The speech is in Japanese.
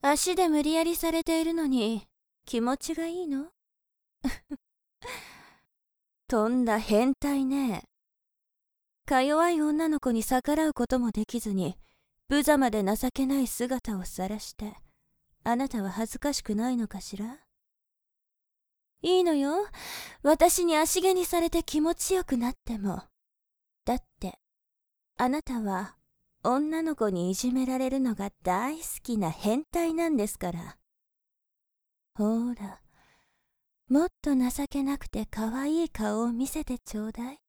足で無理やりされているのに気持ちがいいの？とんだ変態ね。か弱い女の子に逆らうこともできずに無様で情けない姿を晒して、あなたは恥ずかしくないのかしら？いいのよ、私に足毛にされて気持ちよくなっても。だってあなたは女の子にいじめられるのが大好きな変態なんですから。ほら、もっと情けなくて可愛い顔を見せてちょうだい。